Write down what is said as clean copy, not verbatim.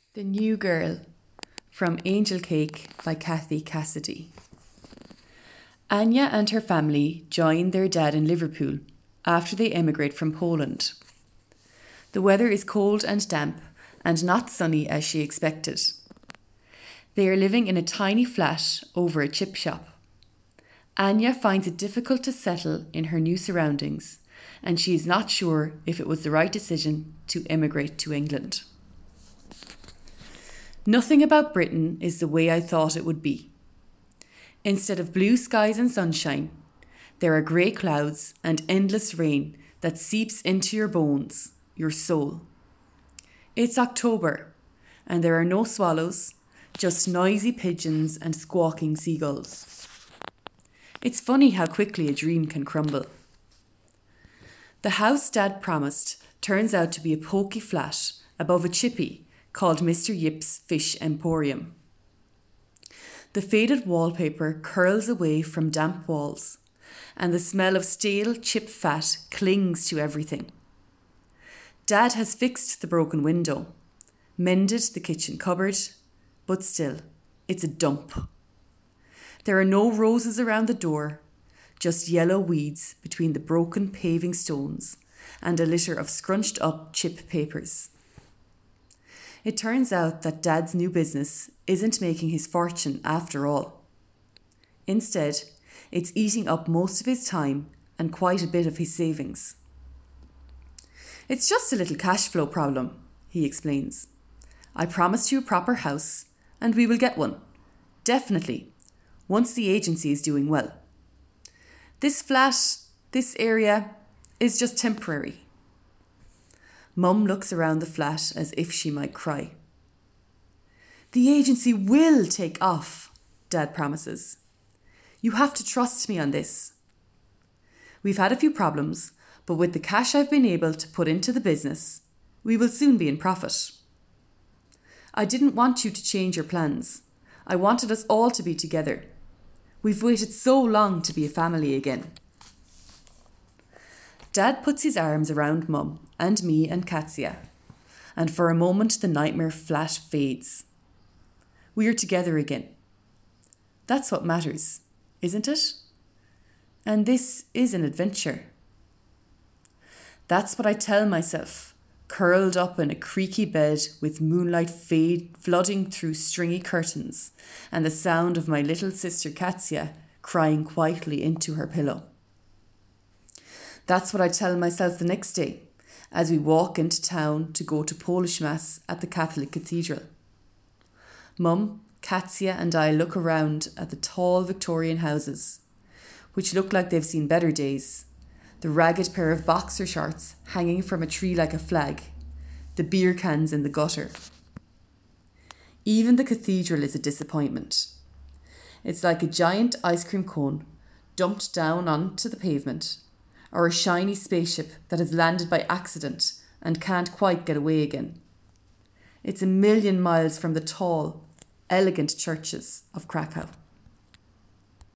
The New Girl from Angel Cake by Kathy Cassidy. Anya and her family join their dad in Liverpool after they emigrate from Poland. The weather is cold and damp and not sunny as she expected. They are living in a tiny flat over a chip shop. Anya finds it difficult to settle in her new surroundings, and she is not sure if it was the right decision to emigrate to England. Nothing about Britain is the way I thought it would be. Instead of blue skies and sunshine, there are grey clouds and endless rain that seeps into your bones, your soul. It's October, and there are no swallows, just noisy pigeons and squawking seagulls. It's funny how quickly a dream can crumble. The house Dad promised turns out to be a poky flat above a chippy called Mr. Yip's Fish Emporium. The faded wallpaper curls away from damp walls, and the smell of stale chip fat clings to everything. Dad has fixed the broken window, mended the kitchen cupboard, but still, it's a dump. There are no roses around the door, just yellow weeds between the broken paving stones and a litter of scrunched up chip papers. It turns out that Dad's new business isn't making his fortune after all. Instead, it's eating up most of his time and quite a bit of his savings. It's just a little cash flow problem, he explains. I promised you a proper house, and we will get one. Definitely, once the agency is doing well. This flat, this area, is just temporary. Mum looks around the flat as if she might cry. The agency will take off, Dad promises. You have to trust me on this. We've had a few problems, but with the cash I've been able to put into the business, we will soon be in profit. I didn't want you to change your plans. I wanted us all to be together. We've waited so long to be a family again. Dad puts his arms around Mum and me and Katsia, and for a moment the nightmare flash fades. We are together again. That's what matters, isn't it? And this is an adventure. That's what I tell myself, curled up in a creaky bed with moonlight flooding through stringy curtains and the sound of my little sister Katsia crying quietly into her pillow. That's what I tell myself the next day as we walk into town to go to Polish Mass at the Catholic Cathedral. Mum, Katsia and I look around at the tall Victorian houses, which look like they've seen better days, the ragged pair of boxer shorts hanging from a tree like a flag, the beer cans in the gutter. Even the cathedral is a disappointment. It's like a giant ice cream cone dumped down onto the pavement, or a shiny spaceship that has landed by accident and can't quite get away again. It's a million miles from the tall, elegant churches of Krakow.